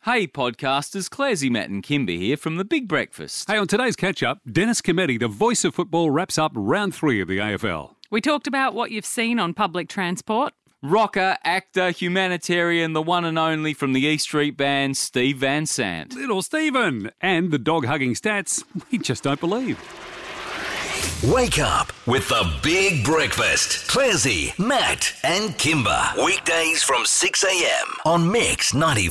Hey podcasters, Clarsey, Matt and Kimber here from The Big Breakfast. Hey, on today's catch-up, Dennis Cometti, the voice of football, wraps up round 3 of the AFL. We talked about what you've seen on public transport. Rocker, actor, humanitarian, the one and only from the East Street Band, Steve Van Sant. Little Stephen. And the dog-hugging stats we just don't believe. Wake up with The Big Breakfast. Clarsey, Matt and Kimber. Weekdays from 6 a.m. on Mix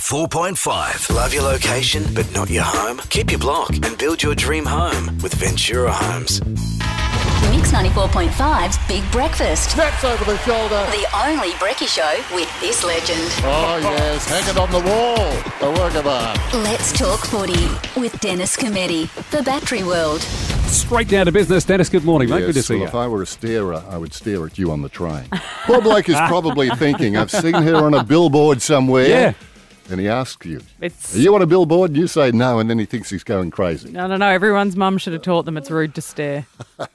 94.5. Love your location, but not your home? Keep your block and build your dream home with Ventura Homes. Mix 94.5's Big Breakfast. That's over the shoulder. The only brekkie show with this legend. Oh, yes. Hang it on the wall. A work of art. Let's talk footy with Dennis Cometti for Battery World. Straight down to business. Dennis, good morning, mate. Yes, Good to see well, you. if I were a steerer, I would stare at you on the train. Poor bloke is probably thinking, I've seen her on a billboard somewhere. Yeah. And he asks you, It's are you on a billboard? And you say no, and then he thinks he's going crazy. I don't know. Everyone's mum should have taught them it's rude to stare.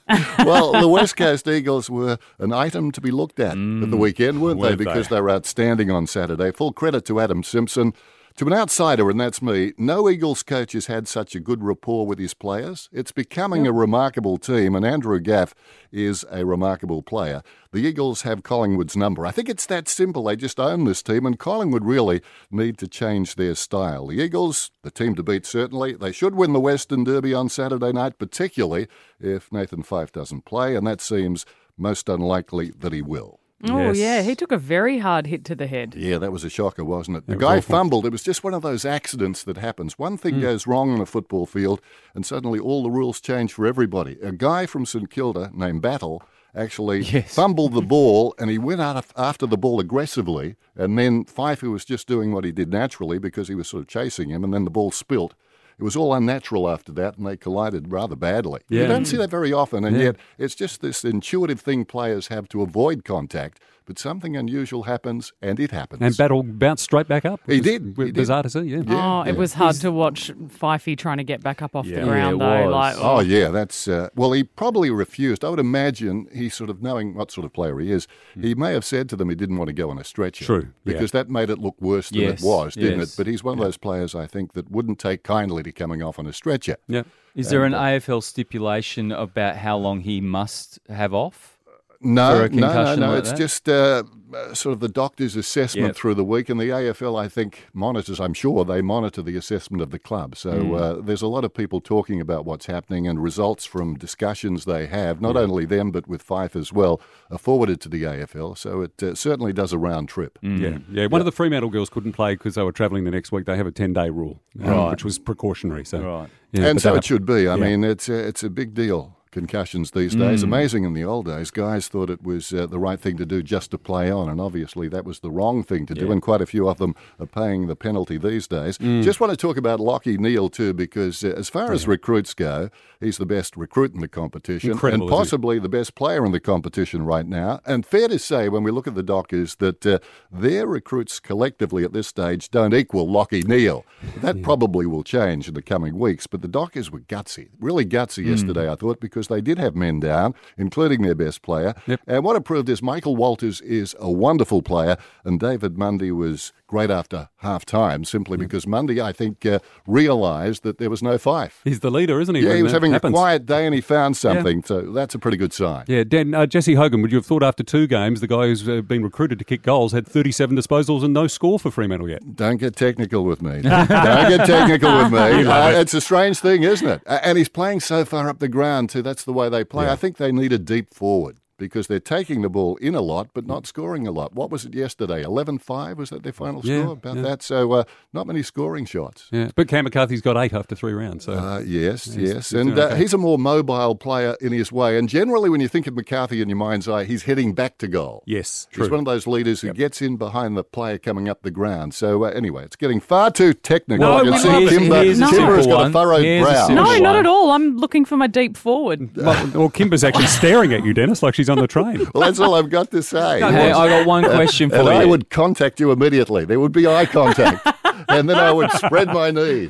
Well, the West Coast Eagles were an item to be looked at the weekend, weren't they? Because they were outstanding on Saturday. Full credit to Adam Simpson. To an outsider, and that's me, no Eagles coach has had such a good rapport with his players. It's becoming a remarkable team, and Andrew Gaff is a remarkable player. The Eagles have Collingwood's number. I think it's that simple. They just own this team, and Collingwood really need to change their style. The Eagles, the team to beat certainly. They should win the Western Derby on Saturday night, particularly if Nathan Fyfe doesn't play, and that seems most unlikely that he will. Oh, Yes. yeah. He took a very hard hit to the head. Yeah, that was a shocker, wasn't it? The was guy awful. fumbled. It was just one of those accidents that happens. One thing goes wrong on a football field, and suddenly all the rules change for everybody. A guy from St Kilda named Battle actually fumbled the ball, and he went out after the ball aggressively, and then Fyfe was just doing what he did naturally because he was sort of chasing him, and then the ball spilt. It was all unnatural after that, and they collided rather badly. Yeah. You don't see that very often, and yet it's just this intuitive thing players have to avoid contact, but something unusual happens, and it happens. And Battle bounced straight back up. He did. He Bizarre to see, yeah. Oh, it was hard to watch Fifey trying to get back up off the Yeah, ground, it though. was. Like, Oh, yeah, that's... well, he probably refused. I would imagine he sort of, knowing what sort of player he is, he may have said to them he didn't want to go on a stretcher. True, yeah. Because that made it look worse than Yes, it was, didn't yes. it? But he's one of those players, I think, that wouldn't take kindly to coming off on a stretcher. Yeah. Is there an AFL stipulation about how long he must have off? For No, a concussion like it's that? just sort of the doctor's assessment Yep. through the week, and the AFL, I think, monitors, I'm sure they monitor the assessment of the club. So there's a lot of people talking about what's happening, and results from discussions they have, not only them but with Fyfe as well, are forwarded to the AFL. So it certainly does a round trip. Yeah. One of the Fremantle girls couldn't play because they were travelling the next week. They have a 10-day rule, which was precautionary. So, Right. yeah, And but so that- it should be. I yeah. mean, it's a big deal. Concussions these days. Amazing in the old days. Guys thought it was the right thing to do just to play on, and obviously that was the wrong thing to do, and quite a few of them are paying the penalty these days. Just want to talk about Lachie Neale too, because as far as recruits go, he's the best recruit in the competition, Incredible, and isn't he? possibly the best player in the competition right now. And fair to say, when we look at the Dockers, that their recruits collectively at this stage don't equal Lachie Neale. That probably will change in the coming weeks, but the Dockers were gutsy, really gutsy yesterday, I thought, because they did have men down, including their best player. Yep. And what it proved is Michael Walters is a wonderful player, and David Mundy was great after half-time, simply because Mundy, I think, realised that there was no Fyfe. He's the leader, isn't he? Yeah, when he was that having happens? a quiet day and he found something, so that's a pretty good sign. Yeah, Dan, Jesse Hogan, would you have thought after 2 games, the guy who's been recruited to kick goals had 37 disposals and no score for Fremantle yet? Don't get technical with me. Don't get technical with me. It's a strange thing, isn't it? And he's playing so far up the ground, too. That's the way they play. I think they need a deep forward, because they're taking the ball in a lot but not scoring a lot. What was it yesterday? 11-5? Was that their final score? About that. So not many scoring shots. Yeah, but Cam McCarthy's got 8 after 3 rounds. So Yes. he's And doing okay. he's a more mobile player in his way. And generally, when you think of McCarthy in your mind's eye, he's heading back to goal. yes, true. He's one of those leaders who gets in behind the player coming up the ground. So anyway, it's getting far too technical. No, I can we see love it. Kimber. Here's a Kimber has simple got a one. furrowed Here's a brow. simple No, one. not at all. I'm looking for my deep forward. Well, Kimber's actually staring at you, Dennis, like she's on the train. Well, that's all I've got to say. Hey, I got one question for And you. I would contact you immediately. There would be eye contact. And then I would spread my knees.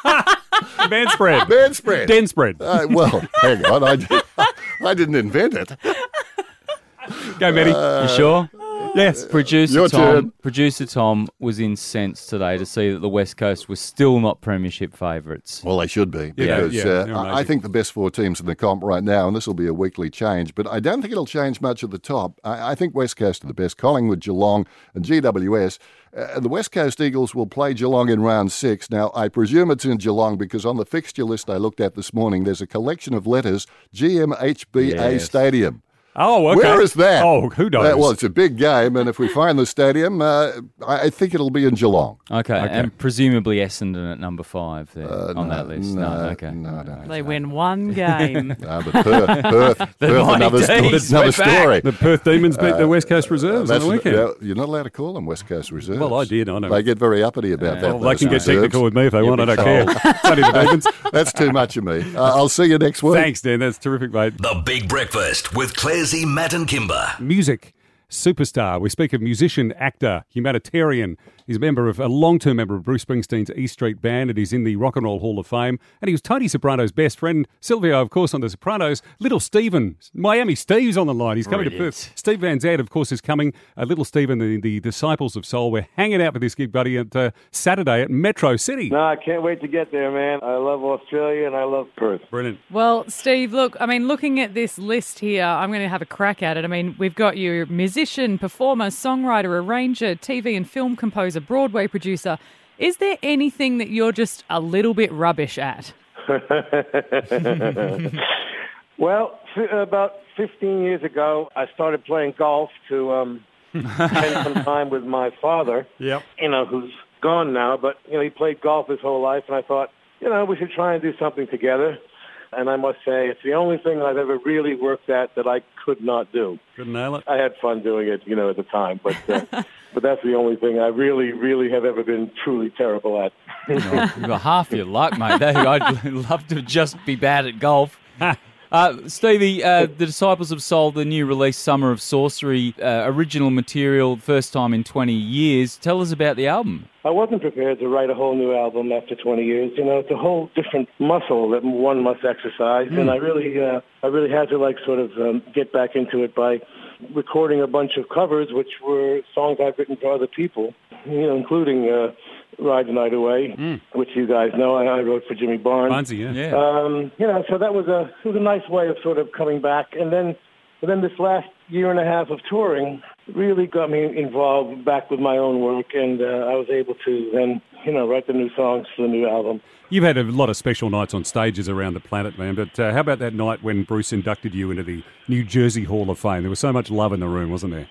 Man spread. Man spread. Den spread. Well, hang on. I didn't invent it. Go, Matty. You sure? Yes. Your turn. Producer Tom was incensed today to see that the West Coast was still not premiership favourites. Well, they should be, Yeah, because they're I amazing. think the best four teams in the comp right now, and this will be a weekly change, but I don't think it'll change much at the top. I think West Coast are the best. Collingwood, Geelong and GWS. And the West Coast Eagles will play Geelong in round 6. Now, I presume it's in Geelong because on the fixture list I looked at this morning, there's a collection of letters, GMHBA Yes. Stadium. Oh, okay. Where is that? Oh, who knows? Well, it's a big game, and if we find the stadium, I think it'll be in Geelong. Okay, and presumably Essendon at number 5 there on that list. No, okay. No, don't. They win one game. But Perth, Mighty D's, another we're story. The Perth Demons beat the West Coast Reserves on the weekend. You're not allowed to call them West Coast Reserves. Well, I did, I know. They get very uppity about that. Well, they those can get reserves. technical with me if they want. I don't care. It's only the Demons. That's too much of me. I'll see you next week. Thanks, Dan. That's terrific, mate. The Big Breakfast with Clarsey, Matt and Kimber. Music superstar. We speak of musician, actor, humanitarian. He's a long-term member of Bruce Springsteen's E Street Band, and he's in the Rock and Roll Hall of Fame. And he was Tony Soprano's best friend, Silvio, of course, on The Sopranos. Little Steven, Miami Steve's on the line. He's coming to Perth. Steve Van Zandt, of course, is coming. Little Steven, the Disciples of Soul. We're hanging out with this gig, buddy, at Saturday at Metro City. No, I can't wait to get there, man. I love Australia and I love Perth. Brilliant. Well, Steve, look, I mean, looking at this list here, I'm going to have a crack at it. I mean, we've got you musician, performer, songwriter, arranger, TV and film composer, Broadway producer. Is there anything that you're just a little bit rubbish at? Well, about 15 years ago, I started playing golf to spend some time with my father, Yep. Who's gone now, but, he played golf his whole life, and I thought, we should try and do something together. And I must say, it's the only thing I've ever really worked at that I could not do. Couldn't nail it. I had fun doing it, at the time, but but that's the only thing I really, really have ever been truly terrible at. You've got half your luck, mate. I'd love to just be bad at golf. Stevie, the Disciples of Soul, the new release, Summer of Sorcery, original material, first time in 20 years. Tell us about the album. I wasn't prepared to write a whole new album after 20 years. It's a whole different muscle that one must exercise, and I really had to get back into it by recording a bunch of covers, which were songs I've written for other people, including Ride the Night Away, which you guys know I wrote for Jimmy Barnes. Barnesy, yeah. So that was a nice way of sort of coming back, and then this last year and a half of touring really got me involved back with my own work, and I was able to then, write the new songs for the new album. You've had a lot of special nights on stages around the planet, man, but how about that night when Bruce inducted you into the New Jersey Hall of Fame? There was so much love in the room, wasn't there?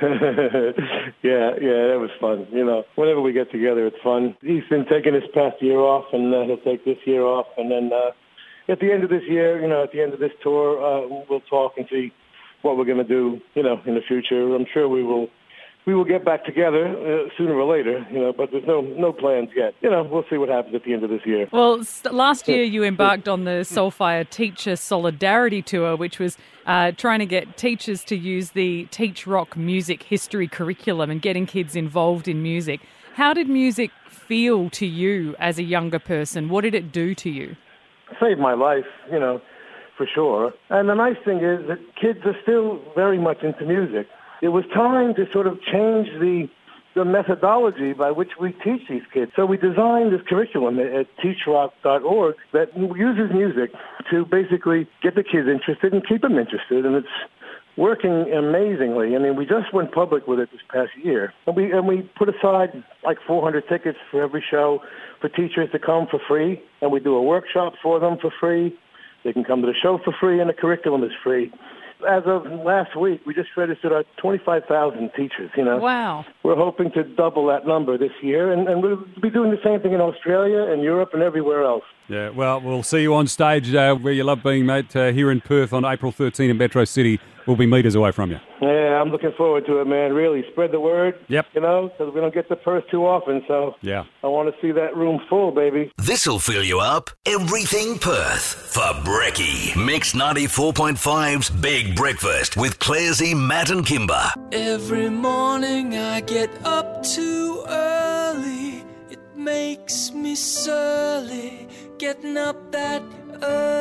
Yeah, that was fun. Whenever we get together, it's fun. He's been taking this past year off, and he'll take this year off, and then at the end of this year, at the end of this tour, we'll talk and see what we're going to do, in the future. I'm sure we will get back together sooner or later, but there's no plans yet. We'll see what happens at the end of this year. Well, last year you embarked on the Soulfire Teacher Solidarity Tour, which was trying to get teachers to use the Teach Rock music history curriculum and getting kids involved in music. How did music feel to you as a younger person? What did it do to you? Saved my life, for sure. And the nice thing is that kids are still very much into music. It was time to sort of change the methodology by which we teach these kids. So we designed this curriculum at teachrock.org that uses music to basically get the kids interested and keep them interested, and it's working amazingly. I mean, we just went public with it this past year, and we put aside like 400 tickets for every show for teachers to come for free, and we do a workshop for them for free. They can come to the show for free, and the curriculum is free. As of last week, we just registered our 25,000 teachers, Wow. We're hoping to double that number this year, and we'll be doing the same thing in Australia and Europe and everywhere else. Yeah, well, we'll see you on stage where you love being, mate, here in Perth on April 13 in Metro City. We'll be meters away from you. Yeah, I'm looking forward to it, man. Really, spread the word. Yep. Because we don't get to Perth too often, so yeah. I want to see that room full, baby. This'll fill you up. Everything Perth for Brekkie. Mix 94.5's Big Breakfast with Clarsey, Matt and Kimber. Every morning I get up too early. It makes me surly getting up that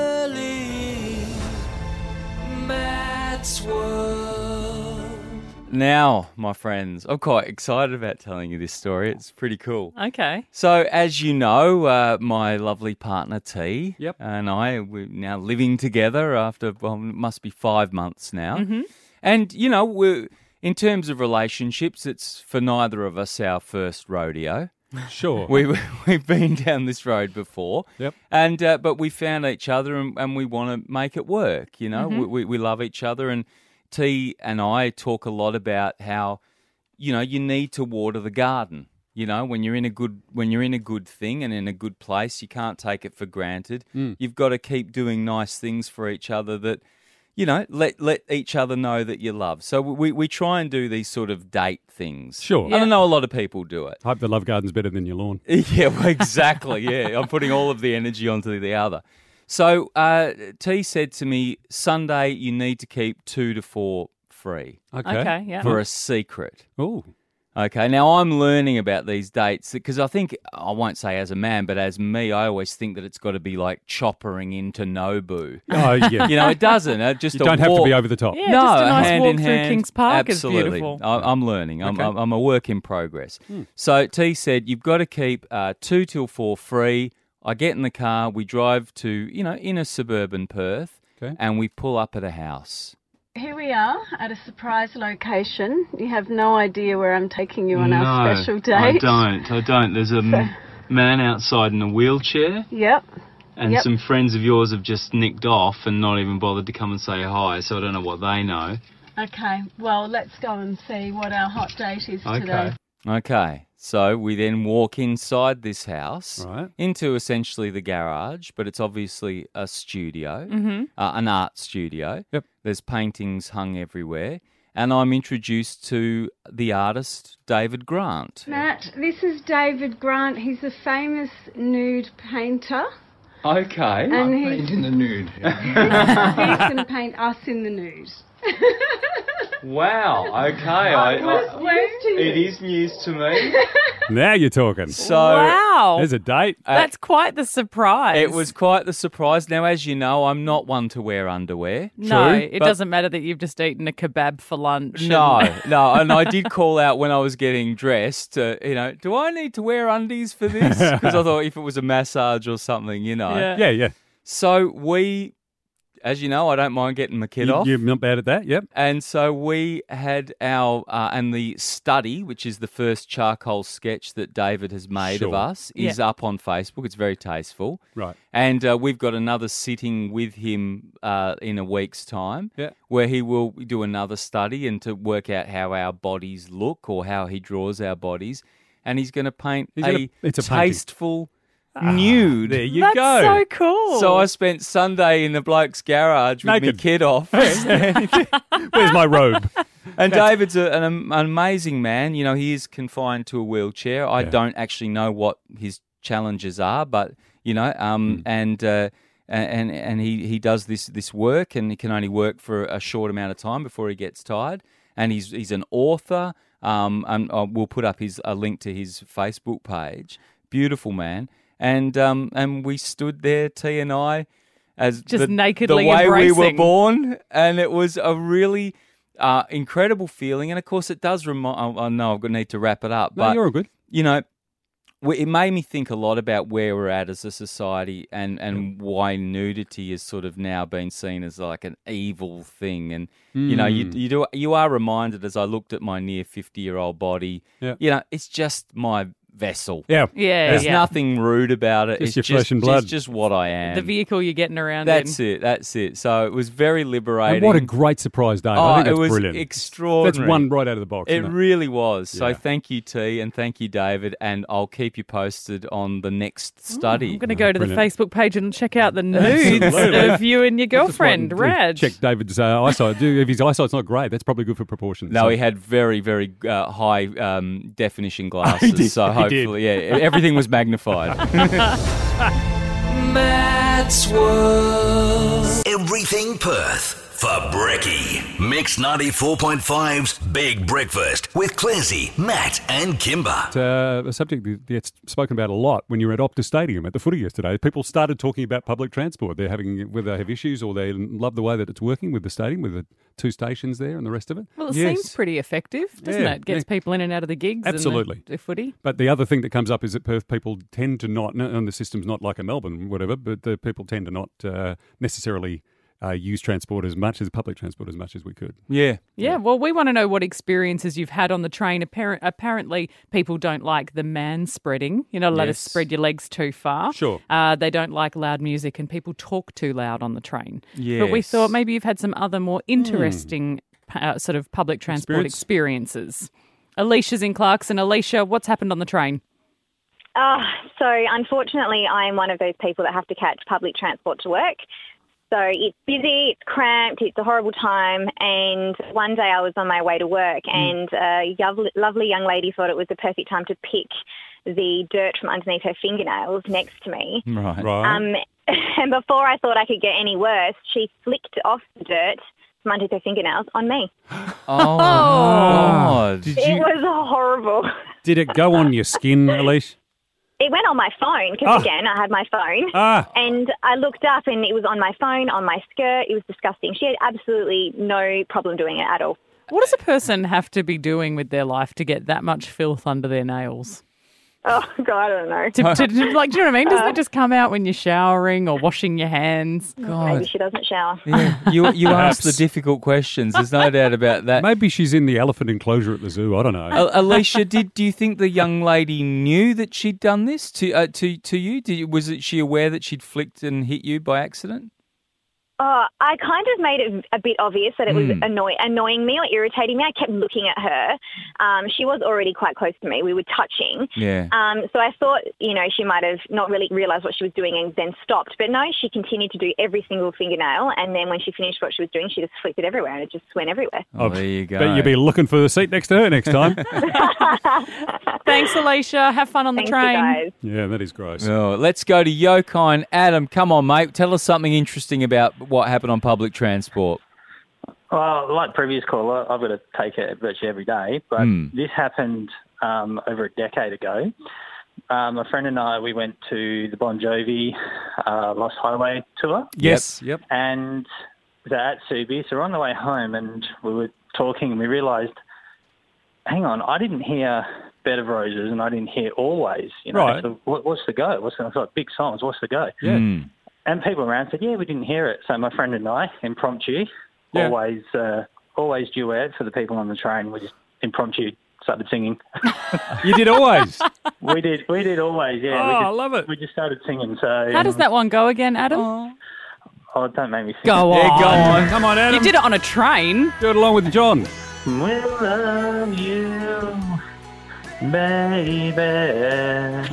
early. Matt's World. Now, my friends, I'm quite excited about telling you this story. It's pretty cool. Okay. So, as you know, my lovely partner T Yep. and we're now living together after, it must be 5 months now. Mm-hmm. And, in terms of relationships, it's for neither of us our first rodeo. Sure. We've been down this road before. Yep. And but we found each other and we want to make it work, We love each other, and T and I talk a lot about how, you need to water the garden. When you're in a good thing and in a good place, you can't take it for granted. You've got to keep doing nice things for each other that, let each other know that you love. So we try and do these sort of date things. Sure. I don't know a lot of people do it. I hope the love garden's better than your lawn. Yeah, well, exactly. Yeah, I'm putting all of the energy onto the other. So T said to me, Sunday you need to keep 2 to 4 free. Okay, yeah. For a secret. Oh. Okay, now I'm learning about these dates because I think, I won't say as a man, but as me, I always think that it's got to be like choppering into Nobu. Oh, yeah. It doesn't. You don't have to be over the top. Yeah, No, just a nice hand walk in through hand. Kings Park Absolutely. is beautiful. I'm learning. Okay. I'm a work in progress. So T said, you've got to keep 2 till 4 free. I get in the car, we drive to, inner suburban Perth, Okay. and we pull up at a house. Here we are at a surprise location. You have no idea where I'm taking you on our special date. I don't. There's a man outside in a wheelchair, Yep. and some friends of yours have just nicked off and not even bothered to come and say hi, so I don't know what they know. Okay, well, let's go and see what our hot date is today. Okay, so we then walk inside this house, Right. into essentially the garage, but it's obviously a studio, an art studio. Yep. There's paintings hung everywhere, and I'm introduced to the artist David Grant. Matt, this is David Grant. He's a famous nude painter. Okay. And he's in the nude. he's going to paint us in the nude. Wow, okay. It is news to me. Now you're talking. So Wow. There's a date. That's quite the surprise. it was quite the surprise. Now, as you know, I'm not one to wear underwear. No, True, it but- doesn't matter that you've just eaten a kebab for lunch. No, and I did call out when I was getting dressed, do I need to wear undies for this? Because I thought if it was a massage or something, Yeah. Yeah. So we, as you know, I don't mind getting my kid off. You're not bad at that, yep. And so we had and the study, which is the first charcoal sketch that David has made of Sure. us, is up on Facebook. It's very tasteful. Right. And we've got another sitting with him in a week's time, Yeah. where he will do another study and to work out how our bodies look or how he draws our bodies. And he's going to paint It's a painting. tasteful nude. There you That's go. so cool. So I spent Sunday in the bloke's garage with my Naked. kid off. Where's my robe? And David's an amazing man. He is confined to a wheelchair. I don't actually know what his challenges are, but and he does this work, and he can only work for a short amount of time before he gets tired. And he's an author. And we'll put up a link to his Facebook page. Beautiful man. And we stood there, T and I, as Just nakedly the way we were embracing. born, and it was a really incredible feeling. And of course, it does remind. I know I'm going to need to wrap it up, No, but you're all good. it made me think a lot about where we're at as a society, and why nudity is sort of now been seen as like an evil thing. And you are reminded, as I looked at my near 50-year-old body, it's just my vessel. Yeah. Yeah, There's yeah. nothing rude about it. Just It's your flesh and blood. It's just what I am. The vehicle you're getting around That's in. it. So it was very liberating. And what a great surprise, Dave. Oh, I think it that's was brilliant. extraordinary. That's one right out of the box. It isn't really was. So Yeah. thank you, T, and thank you, David, and I'll keep you posted on the next study. I'm going to go to the brilliant. Facebook page and check out the nudes Absolutely. of you and your girlfriend, Just want to Raj. Check David's eyesight. If his eyesight's not great, that's probably good for proportions. No, So- he had very, very high definition glasses, did. so He did. hopefully, everything was magnified. Matt's World. Everything Perth for Brekkie. Mix 94.5's Big Breakfast with Clansey, Matt and Kimber. It's a subject that gets spoken about a lot when you were at Optus Stadium at the footy yesterday. People started talking about public transport. They're having, whether they have issues or they love the way that it's working with the stadium, with the 2 stations there and the rest of it. Well, it seems pretty effective, doesn't it? Gets people in and out of the gigs. Absolutely. And the footy. But the other thing that comes up is that Perth people tend to not, and the system's not like a Melbourne, whatever, but the people tend to not necessarily use transport as much as public transport as much as we could. Yeah. Yeah, well, we want to know what experiences you've had on the train. Apparently, people don't like the man-spreading. You're not allowed to spread your legs too far. Sure. They don't like loud music and people talk too loud on the train. Yes. But we thought maybe you've had some other more interesting sort of public transport experiences. Alicia's in Clarkson. Alicia, what's happened on the train? So unfortunately, I'm one of those people that have to catch public transport to work. So it's busy, it's cramped, it's a horrible time. And one day I was on my way to work and a lovely young lady thought it was the perfect time to pick the dirt from underneath her fingernails next to me. Right. And before I thought I could get any worse, she flicked off the dirt from underneath her fingernails on me. Oh. It was horrible. Did it go on your skin, Alicia? It went on my phone because, again, I had my phone. And I looked up and it was on my phone, on my skirt. It was disgusting. She had absolutely no problem doing it at all. What does a person have to be doing with their life to get that much filth under their nails? Oh, God, I don't know. Do you know what I mean? Doesn't it just come out when you're showering or washing your hands? God. Maybe she doesn't shower. Yeah. You ask the difficult questions. There's no doubt about that. Maybe she's in the elephant enclosure at the zoo. I don't know. Alicia, do you think the young lady knew that she'd done this to you? Was she aware that she'd flicked and hit you by accident? I kind of made it a bit obvious that it was annoying me or irritating me. I kept looking at her. She was already quite close to me. We were touching. Yeah. So I thought, she might have not really realised what she was doing and then stopped. But no, she continued to do every single fingernail. And then when she finished what she was doing, she just flicked it everywhere and it just went everywhere. Oh, there you go. Bet you'll be looking for the seat next to her next time. Thanks, Alicia. Have fun on the train. You guys. Yeah, that is gross. Oh, let's go to Yokine. Adam, come on, mate. Tell us something interesting about what happened on public transport. Well, like previous caller, I've got to take it virtually every day, but this happened over a decade ago. My friend and I, we went to the Bon Jovi Lost Highway tour. Yes. Yep. And they're at Subi, so we're on the way home and we were talking and we realised, hang on, I didn't hear Bed of Roses and I didn't hear Always. Right. So what's the go? It's like big songs, what's the go? Yeah. And people around said, yeah, we didn't hear it. So my friend and I, impromptu, always duet for the people on the train. We just impromptu started singing. You did Always? We did Always, yeah. I love it. We just started singing. So How does that one go again, Adam? Oh, don't make me sing. Go on. Yeah, go on. Come on, Adam. You did it on a train. Do it along with John. We'll love you, baby.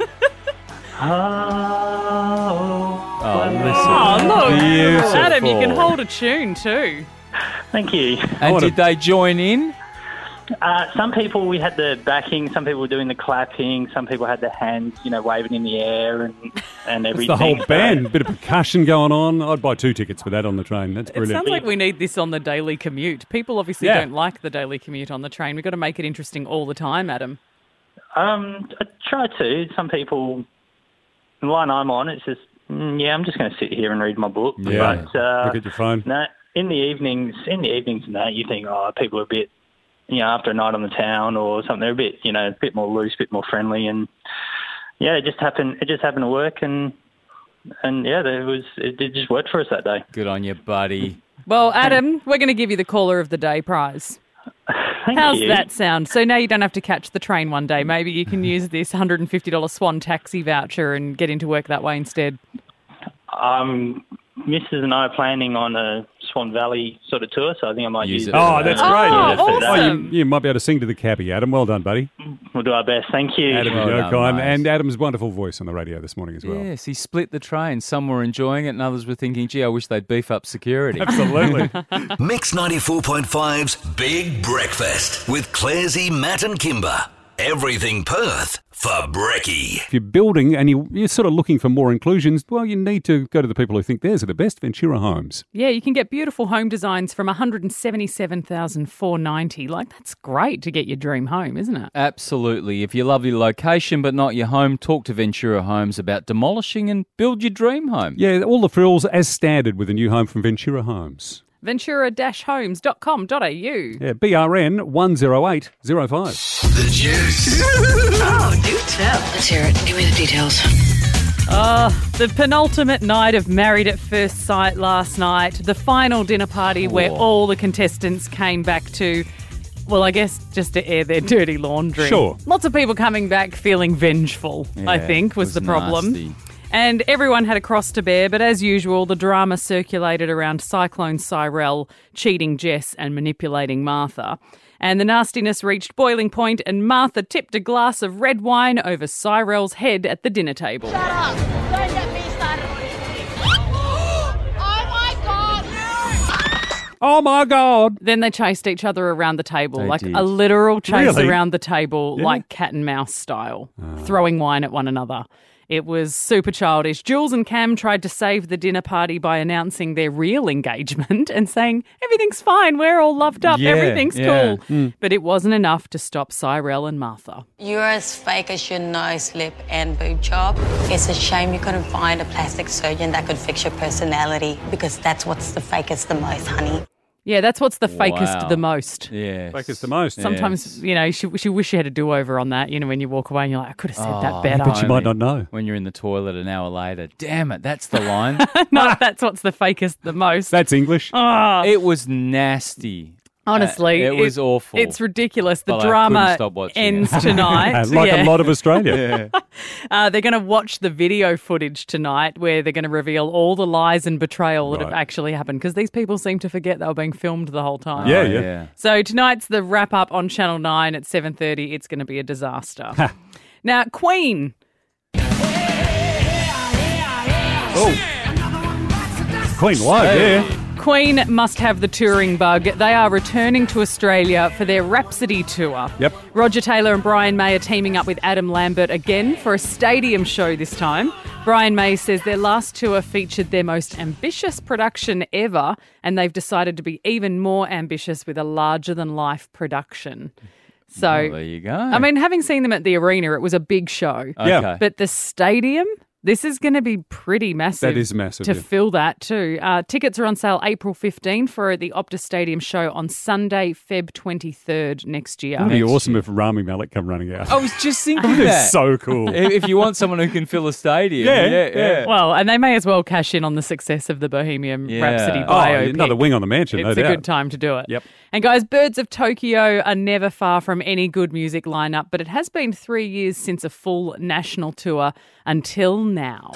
Listen. Look. Beautiful. Adam, you can hold a tune too. Thank you. And did they join in? Some people, we had the backing. Some people were doing the clapping. Some people had their hands, waving in the air and everything. It's the whole band. A bit of percussion going on. I'd buy 2 tickets for that on the train. That's It brilliant. sounds like we need this on the daily commute. People obviously don't like the daily commute on the train. We've got to make it interesting all the time, Adam. I try to. Some people, the line I'm on, it's just, I'm just going to sit here and read my book. Yeah, But, look at your phone. No, in the evenings and that, you think, people are a bit, after a night on the town or something, they're a bit more loose, a bit more friendly, and it just happened to work, and it just worked for us that day. Good on you, buddy. Well, Adam, we're going to give you the Caller of the Day prize. How's that sound? So now you don't have to catch the train one day. Maybe you can use this $150 Swan taxi voucher and get into work that way instead. Mrs. and I are planning on a Swan Valley sort of tour, so I think I might use it. Oh, that's great. Awesome. You might be able to sing to the cabbie, Adam. Well done, buddy. We'll do our best. Thank you. Adam Yokine, and Adam's wonderful voice on the radio this morning as well. Yes, he split the train. Some were enjoying it and others were thinking, gee, I wish they'd beef up security. Absolutely. Mix 94.5's Big Breakfast with Clansey, Matt and Kimber. Everything Perth for Brekkie. If you're building and you're sort of looking for more inclusions, well, you need to go to the people who think theirs are the best, Ventura Homes. Yeah, you can get beautiful home designs from $177,490. Like, that's great to get your dream home, isn't it? Absolutely. If you love your location but not your home, talk to Ventura Homes about demolishing and build your dream home. Yeah, all the frills as standard with a new home from Ventura Homes. Ventura-homes.com.au. Yeah, BRN 10805. The Juice. Oh, do tell. Let's hear it. Give me the details. The penultimate night of Married at First Sight last night, the final dinner party where all the contestants came back to, well, I guess just to air their dirty laundry. Sure. Lots of people coming back feeling vengeful, I think, was the problem. Nasty. And everyone had a cross to bear, but as usual, the drama circulated around Cyclone Cyrell cheating Jess and manipulating Martha. And the nastiness reached boiling point, and Martha tipped a glass of red wine over Cyrell's head at the dinner table. Shut up! Don't get me started on anything. Oh my God! Oh my God! Then they chased each other around the table, They like did. a literal chase Really? around the table, Yeah. like cat and mouse style, throwing wine at one another. It was super childish. Jules and Cam tried to save the dinner party by announcing their real engagement and saying, everything's fine, we're all loved up, Yeah, everything's yeah. cool. But it wasn't enough to stop Cyrell and Martha. You're as fake as your nose, lip, and boob job. It's a shame you couldn't find a plastic surgeon that could fix your personality, because that's what's the fakest the most, honey. Yeah, that's what's the fakest Wow. the most. Yeah. Fakest the most. Sometimes, you know, she wish she had a do-over on that, you know, when you walk away and you're like, I could have said that better. But you might not know. When you're in the toilet an hour later, damn it, that's the line. No, that's what's the fakest the most. That's English. It was nasty. Honestly, it was awful. It's ridiculous. The But I couldn't drama stop watching ends it. tonight. Like Yeah. a lot of Australia. They're going to watch the video footage tonight where they're going to reveal all the lies and betrayal that have Right. actually happened, because these people seem to forget they were being filmed the whole time. Yeah, Oh, yeah. So tonight's the wrap-up on Channel 9 at 7:30. It's going to be a disaster. Now, Queen. Queen live, yeah. Queen must have the touring bug. They are returning to Australia for their Rhapsody tour. Yep. Roger Taylor and Brian May are teaming up with Adam Lambert again for a stadium show this time. Brian May says their last tour featured their most ambitious production ever, and they've decided to be even more ambitious with a larger-than-life production. So, Well, there you go. I mean, having seen them at the arena, it was a big show. Yeah. Okay. But the stadium, this is going to be pretty massive. That is massive, To yeah. fill that too. Tickets are on sale April 15 for the Optus Stadium show on Sunday, Feb 23rd next year. It'd be awesome if Rami Malek come running out. I was just thinking It's that. so cool. If you want someone who can fill a stadium. Yeah. Well, and they may as well cash in on the success of the Bohemian Yeah. Rhapsody Oh, biopic. Another wing on the mansion, no It's doubt. a good time to do it. Yep. And guys, Birds of Tokyo are never far from any good music lineup, but it has been 3 years since a full national tour until now.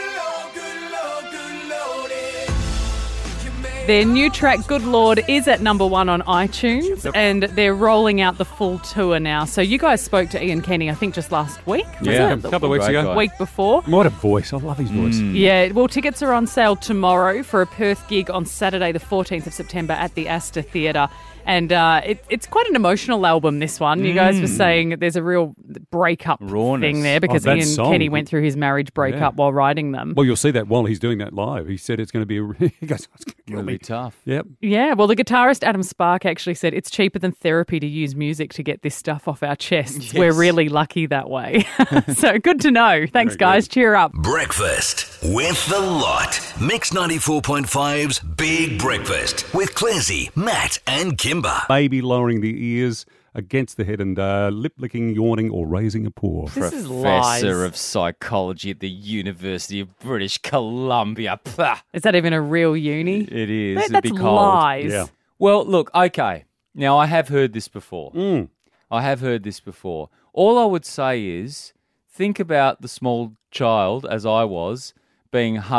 Their new track, Good Lord, is at number 1 on iTunes, and they're rolling out the full tour now. So you guys spoke to Ian Kenny, I think, just last week? was Yeah, it? a couple of weeks Great ago. guy. Week before. What a voice. I love his voice. Yeah, well, tickets are on sale tomorrow for a Perth gig on Saturday, the 14th of September at the Astor Theatre. And it's quite an emotional album, this one. You guys were saying there's a real breakup Rawness. thing there because that Ian song. Kenny went through his marriage breakup while writing them. Well, you'll see that while he's doing that live. He said it's going to be he goes, it's going to kill Really me. tough. Yep. Yeah, well, the guitarist Adam Spark actually said it's cheaper than therapy to use music to get this stuff off our chests. Yes. We're really lucky that way. So good to know. Thanks, guys. Cheer up. Breakfast with the lot. Mix 94.5's Big Breakfast with Clansey, Matt and Kimber. Baby lowering the ears against the head and lip licking, yawning, or raising a paw. This is lies. Professor of psychology at the University of British Columbia. Pah. Is that even a real uni? It is. It'd That's be cold. lies. Yeah. Well, look, okay. Now, I have heard this before. I have heard this before. All I would say is think about the small child, as I was, being hugged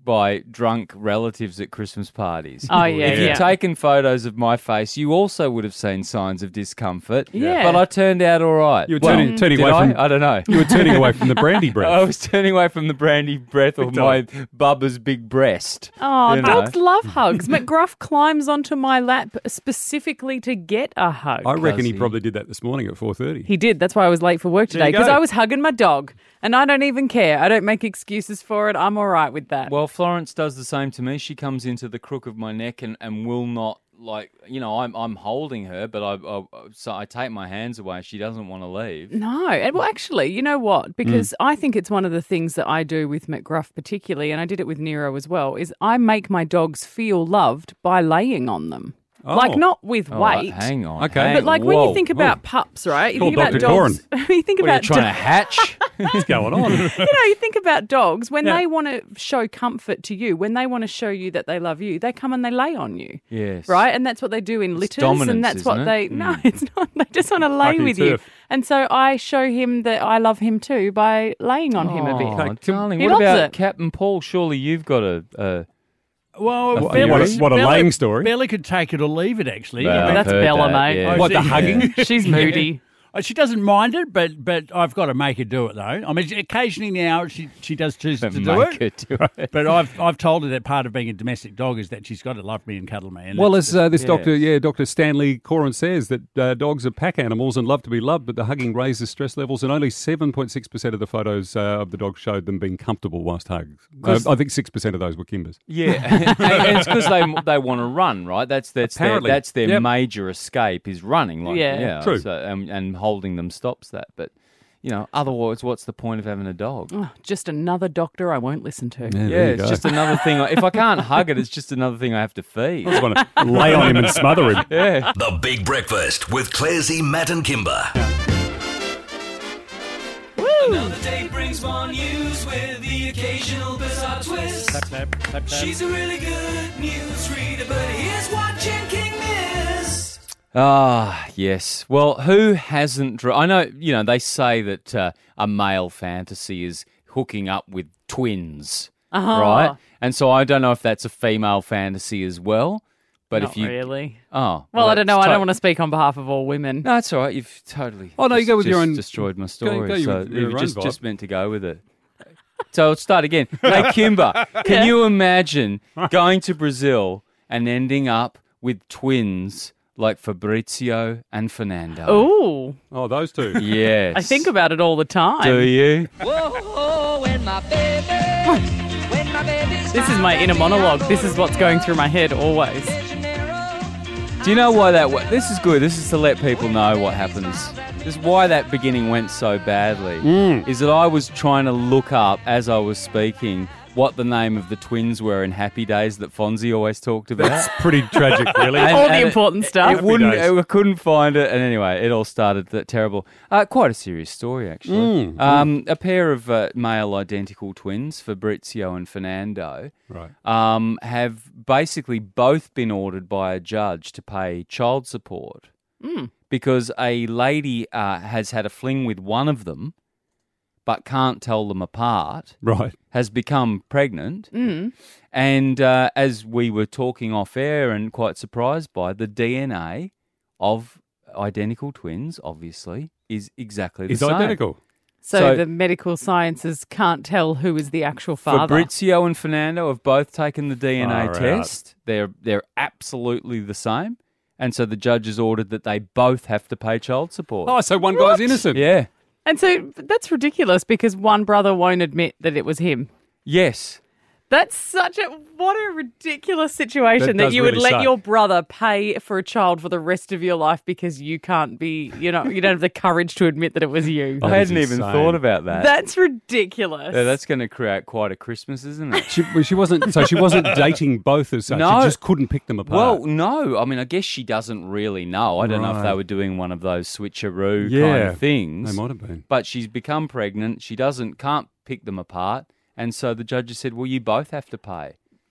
by drunk relatives at Christmas parties. Oh, yeah, If yeah. you'd taken photos of my face, you also would have seen signs of discomfort. Yeah. But I turned out all right. You were Well, turning did away I? from. I don't know. You were turning away from the brandy breath. I was turning away from the brandy breath or my Bubba's big breast. Oh, you know. dogs love hugs. McGruff climbs onto my lap specifically to get a hug. I reckon he Does he? probably did that this morning at 4:30. He did. That's why I was late for work There today, you because go. I was hugging my dog. And I don't even care. I don't make excuses for it. I'm all right with that. Well, Florence does the same to me. She comes into the crook of my neck and will not, like, you know, I'm holding her, but so I take my hands away. She doesn't want to leave. No. And well, actually, you know what? Because I think it's one of the things that I do with McGruff particularly, and I did it with Nero as well, is I make my dogs feel loved by laying on them. Oh. Like, not with Oh, weight. hang on. Okay. hang- But like when whoa. you think about pups, right? You Call think about Dr. dogs. you think What, are you about trying to hatch? What's going on? you think about dogs when Yeah. they want to show comfort to you, when they want to show you that they love you, they come and they lay on you. Yes. Right? And that's what they do in litters. dominance, And that's what isn't they it? no, it's not. They just want to lay Fucking with you. turf. And so I show him that I love him too by laying on him a bit. Oh, darling, He what loves about it. Captain Paul? Surely you've got a Well, What a laying story. Bella could take it or leave it, actually. Well, I mean, That's I've heard Bella, that, mate. yeah. What, the Yeah. hugging? She's moody. She doesn't mind it, but I've got to make her do it, though. I mean, occasionally now she does choose to do make it. her do it. But I've told her that part of being a domestic dog is that she's got to love me and cuddle me. And Well, that's- as this yeah. Dr. Stanley Coren says, that dogs are pack animals and love to be loved, but the hugging raises stress levels, and only 7.6% of the photos of the dog showed them being comfortable whilst hugged. I think 6% of those were Kimbers. Yeah, and it's because they want to run, right? That's Apparently. their Yep. major escape is running. Like, Yeah. True. So, and holding them stops that. But you know, otherwise, what's the point of having a dog? Oh, just another doctor I won't listen to. Yeah, there you it's go. just another thing. If I can't hug it, it's just another thing I have to feed. I just want to lay on him and smother him. Yeah. The Big Breakfast with Clarsey, Matt and Kimber. Another day brings more news with the occasional bizarre twist. She's a really good newsreader, but here's what Jen King missed. Ah, yes. Well, who hasn't? I know, you know, they say that a male fantasy is hooking up with twins, right? And so I don't know if that's a female fantasy as well. But Not if you really. Oh. Well, I don't know. that's I don't want to speak on behalf of all women. No, it's all right. You've totally. Oh, no, you go with your own- Destroyed my go story. with so your you own just vibe. meant to go with it. So let's start again. Hey, Kimber, can you imagine going to Brazil and ending up with twins like Fabrizio and Fernando? Ooh, Oh, those two. Yes. I think about it all the time. Do you? Whoa, when my baby's This is my inner monologue. This is what's going through my head always. Do you know why this is good? This is to let people know what happens. This is why that beginning went so badly. Is that I was trying to look up as I was speaking what the name of the twins were in Happy Days that Fonzie always talked about. That's pretty tragic, really. All the important stuff. It wouldn't. Days. I couldn't find it, and anyway, it all started terrible. Quite a serious story, actually. A pair of male identical twins, Fabrizio and Fernando, Right. have basically both been ordered by a judge to pay child support because a lady has had a fling with one of them, but can't tell them apart. Right. Has become pregnant. And as we were talking off air and quite surprised by, the DNA of identical twins, obviously, is exactly the It's same. identical. So the medical sciences can't tell who is the actual father. Fabrizio and Fernando have both taken the DNA Far test. They're absolutely the same. And so the judge has ordered that they both have to pay child support. Oh, so one guy's innocent. Yeah. And so that's ridiculous because one brother won't admit that it was him. Yes. That's what a ridiculous situation That that does you would really let suck. your brother pay for a child for the rest of your life because you can't be, you don't have the courage to admit that it was you. I That is hadn't even insane. thought about that. That's ridiculous. Yeah, that's going to create quite a Christmas, isn't it? She wasn't. So she wasn't dating both as such. No. She just couldn't pick them apart. Well, no. I mean, I guess she doesn't really know. I don't know if Right. they were doing one of those switcheroo kind Yeah, of things. they might have been. But she's become pregnant. She can't pick them apart. And so the judge has said, well, you both have to pay.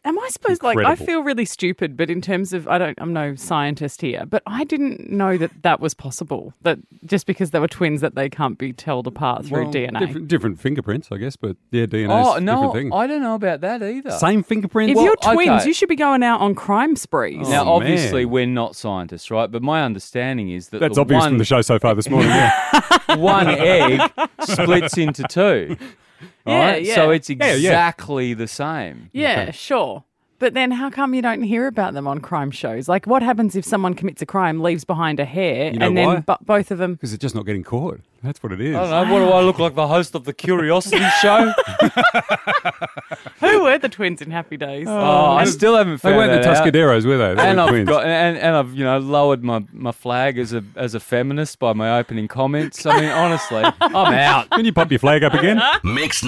Am I supposed, I Incredible. feel really stupid, but in terms of, I'm no scientist here, but I didn't know that was possible, that just because they were twins that they can't be told apart through DNA. Different fingerprints, I guess, but yeah, DNA's Oh, a no, different thing. I don't know about that either. Same fingerprints? If you're twins, okay. you should be going out on crime sprees. Now, Oh, obviously, man. we're not scientists, right? But my understanding is that That's the obvious one, from the show so far this morning, yeah. one egg splits into two. Yeah, right? yeah. So it's Yeah, yeah. exactly the same. Yeah, sure. But then how come you don't hear about them on crime shows? Like, what happens if someone commits a crime, leaves behind a hair, You know and why? then both of them... Because they're just not getting caught. That's what it is. I don't know. What do I look like, the host of the Curiosity Show? Who were the twins in Happy Days? Oh, I still haven't They found weren't the that out. Tuscaderos, were they? They And were I've twins. got and I've lowered my flag as a feminist by my opening comments. I mean, honestly, I'm out. Can you pop your flag up again? Mix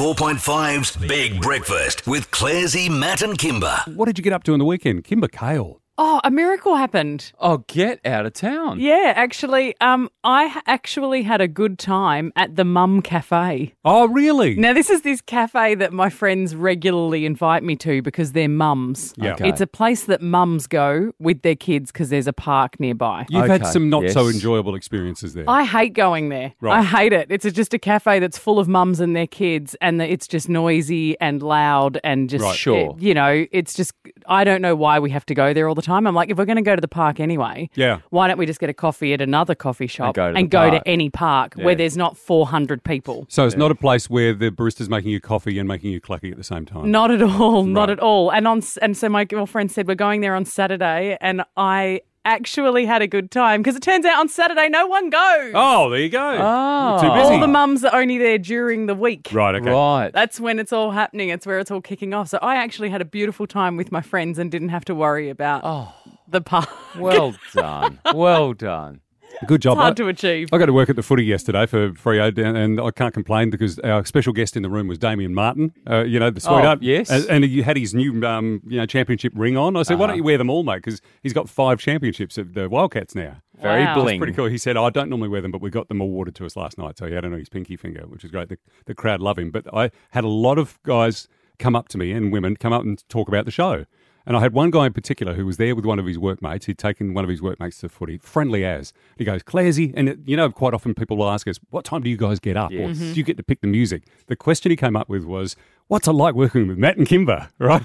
94.5's Big Breakfast with Clarsey, Matt and Kimber. What did you get up to on the weekend? Kimber Kale. Oh, a miracle happened. Oh, get out of town. Yeah, actually, I actually had a good time at the Mum Cafe. Oh, really? Now, this is this cafe that my friends regularly invite me to because they're mums. Yeah. Okay. It's a place that mums go with their kids because there's a park nearby. You've had Okay, some not so yes. enjoyable experiences there. I hate going there. Right. I hate it. It's just a cafe that's full of mums and their kids, and it's just noisy and loud and just, Right. Sure. it's just, I don't know why we have to go there all the time. I'm like, if we're going to go to the park anyway, Yeah. why don't we just get a coffee at another coffee shop go to and the go park. to any park Yeah. where there's not 400 people? So it's not a place where the barista's making you coffee and making you clucky at the same time. Not at all, not Right. at all. And so my girlfriend said we're going there on Saturday, and I actually had a good time because it turns out on Saturday no one goes. Oh, there you go. Oh. You're too busy. All the mums are only there during the week. Right, okay. Right. That's when it's all happening. It's where it's all kicking off. So I actually had a beautiful time with my friends and didn't have to worry about the park. Well done. Well done. Good job. It's hard to achieve. I got to work at the footy yesterday for Freo, and I can't complain because our special guest in the room was Damien Martin, the sweetheart. yes. And he had his new championship ring on. I said, why don't you wear them all, mate? Because he's got 5 championships at the Wildcats now. Very Wow. bling. Pretty cool. He said, I don't normally wear them, but we got them awarded to us last night. So he had it on his pinky finger, which is great. The crowd love him. But I had a lot of guys come up to me and women come up and talk about the show. And I had one guy in particular who was there with one of his workmates. He'd taken one of his workmates to footy, friendly as. He goes, Clarsey, and quite often people will ask us, what time do you guys get up? Or do you get to pick the music? The question he came up with was, what's it like working with Matt and Kimber, right?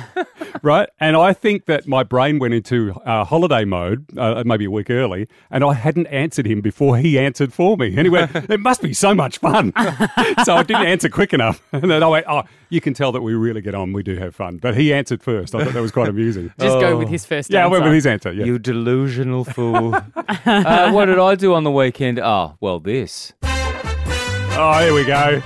Right? And I think that my brain went into holiday mode maybe a week early, and I hadn't answered him before he answered for me. Anyway, it must be so much fun. So I didn't answer quick enough. And then I went, you can tell that we really get on. We do have fun. But he answered first. I thought that was quite amusing. Just go with his first Yeah, I answer. went with his answer. Yeah. You delusional fool. What did I do on the weekend? Oh, well, this. Oh, here we go.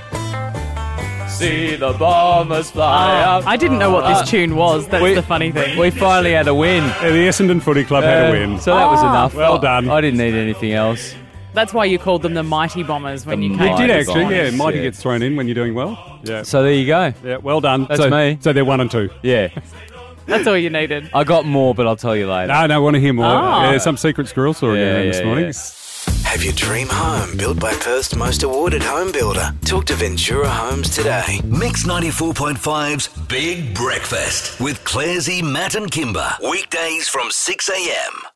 See the bombers fly up. I didn't know what this tune was. That's the funny thing. We finally had a win. Yeah, the Essendon Footy Club had a win. So that was enough. Well done. I didn't need anything else. That's why you called them the Mighty Bombers when The you You came. Mighty did actually, Bombers, yeah. Mighty yeah. gets thrown in when you're doing well. Yeah. So there you go. Yeah, well done. That's me. So they're 1 and 2. Yeah. That's all you needed. I got more, but I'll tell you later. No, I want to hear more. Oh. Yeah, some secret squirrel story Yeah, going on this yeah, morning. yeah. Have your dream home built by Perth's most awarded home builder. Talk to Ventura Homes today. Mix 94.5's Big Breakfast with Clarsey, Matt and Kimber. Weekdays from 6 a.m.